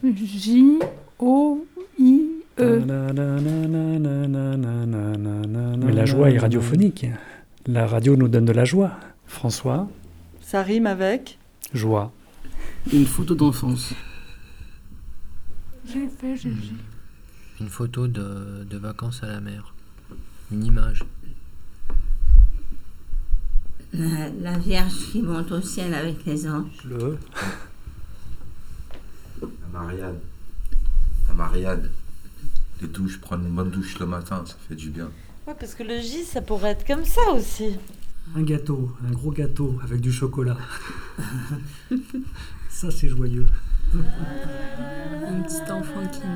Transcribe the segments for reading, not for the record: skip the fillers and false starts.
J-O-I-E. Mais la joie est radiophonique. La radio nous donne de la joie. François? Ça rime avec Joie. Une photo d'enfance. J'ai fait. Une photo de vacances à la mer. Une image. La Vierge qui monte au ciel avec les anges. Le La Marianne. Les douches, prendre une bonne douche le matin, ça fait du bien. Ouais, parce que le J, ça pourrait être comme ça aussi. Un gâteau, un gros gâteau avec du chocolat. Ça, c'est joyeux. Un petit enfant qui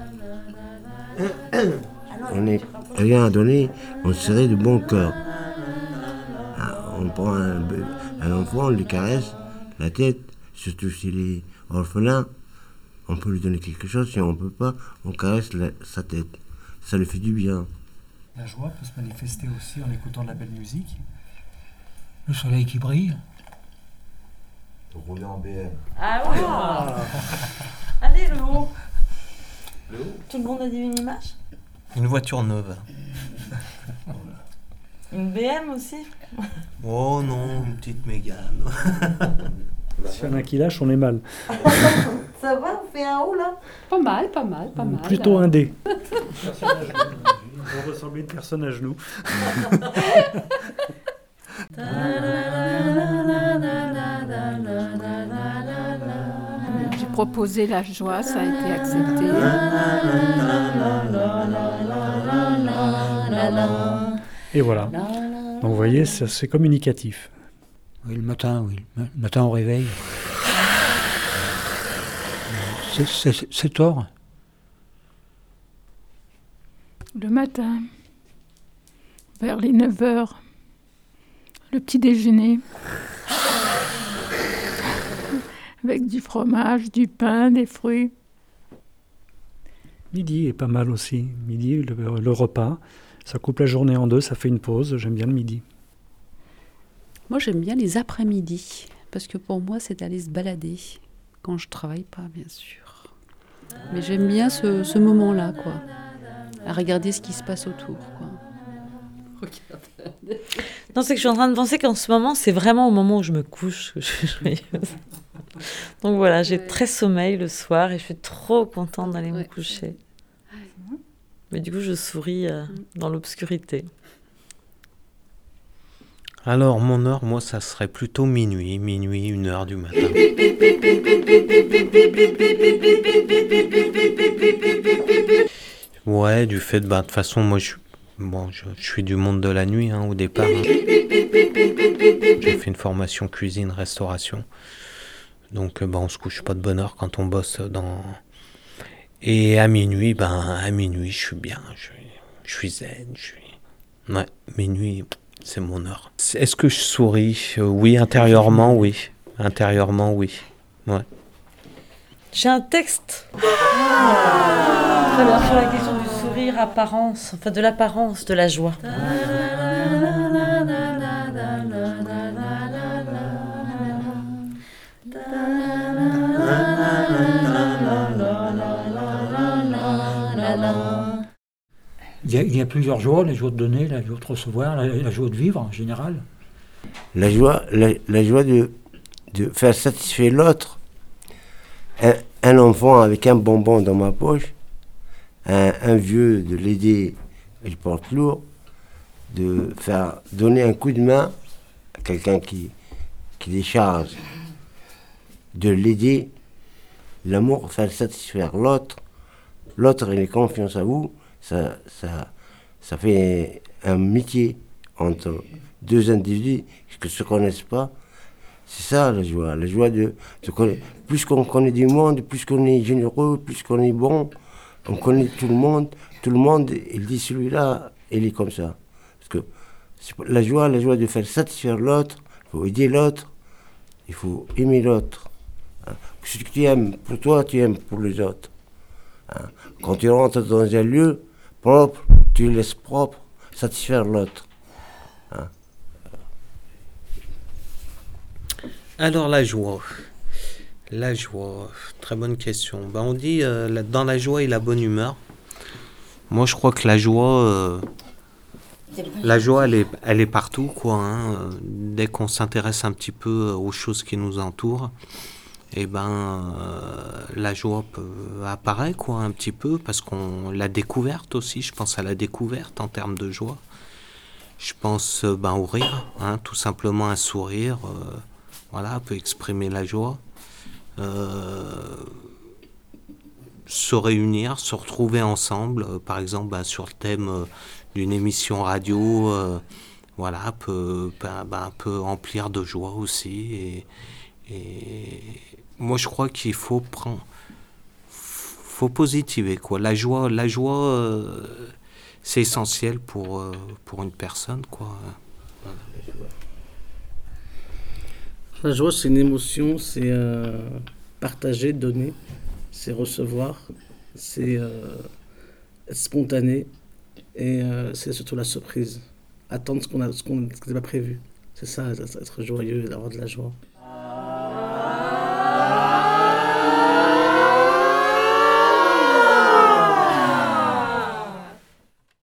naît. On n'est rien à donner, on serait de bon cœur. On prend un enfant, on lui caresse la tête, surtout s'il est orphelin, on peut lui donner quelque chose, si on ne peut pas, on caresse sa tête. Ça lui fait du bien. La joie peut se manifester aussi en écoutant de la belle musique. Le soleil qui brille. Rouler en BM. Ah oui. Allez, le haut. Tout le monde a dit une image? Une voiture neuve. Une BM aussi? Oh non, une petite Mégane. S'il y en a qui lâche, on est mal. Ça va, on fait un haut là? Pas mal. Plutôt un dé. On ressemble à une personne à genoux. J'ai proposé la joie, ça a été accepté. Et voilà. Donc vous voyez, c'est communicatif. Oui, le matin au réveil. C'est tort. Le matin, vers les 9h, le petit déjeuner, avec du fromage, du pain, des fruits. Midi est pas mal aussi. Midi, le repas, ça coupe la journée en deux, ça fait une pause. J'aime bien le midi. Moi, j'aime bien les après-midi, parce que pour moi, c'est d'aller se balader, quand je travaille pas, bien sûr. Mais j'aime bien ce moment-là, quoi. À regarder ce qui se passe autour, quoi. Non, c'est que je suis en train de penser qu'en ce moment, c'est vraiment au moment où je me couche que je suis joyeuse. Donc voilà, j'ai très sommeil le soir et je suis trop contente d'aller me coucher. Mais du coup, je souris dans l'obscurité. Alors, mon heure, moi, ça serait plutôt minuit, 1h du matin. Ouais, du fait de, toute façon, moi, je suis du monde de la nuit, au départ. J'ai fait une formation cuisine-restauration. Donc, on se couche pas de bonne heure quand on bosse dans... Et à minuit, je suis bien, je suis zen, Ouais, minuit... C'est mon heure. Est-ce que je souris? Oui, intérieurement, oui. Intérieurement, oui. Ouais. J'ai un texte. Très bien, sur la question du sourire, apparence, enfin de l'apparence de la joie. Il y a plusieurs joies, la joie de donner, la joie de recevoir, la joie de vivre en général. La joie de faire satisfaire l'autre. Un enfant avec un bonbon dans ma poche, un vieux de l'aider, il porte lourd, de faire donner un coup de main à quelqu'un qui décharge, de l'aider, l'amour, faire satisfaire l'autre, il a confiance à vous, ça fait un métier entre deux individus qui ne se connaissent pas. C'est ça la joie de connaître. Plus qu'on connaît du monde, plus qu'on est généreux, plus qu'on est bon, on connaît tout le monde, il dit celui-là, il est comme ça. Parce que la joie de faire satisfaire l'autre, il faut aider l'autre, il faut aimer l'autre. Ce que tu aimes pour toi, tu aimes pour les autres. Quand tu rentres dans un lieu propre, tu le laisses propre, satisfaire l'autre. Alors la joie. La joie, très bonne question. Ben, on dit dans la joie et la bonne humeur. Moi, je crois que la joie, elle est partout, quoi. Hein. Dès qu'on s'intéresse un petit peu aux choses qui nous entourent, et la joie apparaît, quoi, un petit peu, parce qu'on la découverte aussi. Je pense à la découverte en termes de joie. Je pense au rire, hein, tout simplement un sourire, peut exprimer la joie. Se réunir, se retrouver ensemble, par exemple sur le thème d'une émission radio, peut emplir de joie aussi. Et moi je crois qu'il faut positiver, quoi. La joie, c'est essentiel pour une personne, quoi. Voilà. La joie, c'est une émotion, c'est partager, donner, c'est recevoir, c'est être spontané et c'est surtout la surprise. Attendre ce qu'on n'a pas prévu. C'est ça, être joyeux, d'avoir de la joie.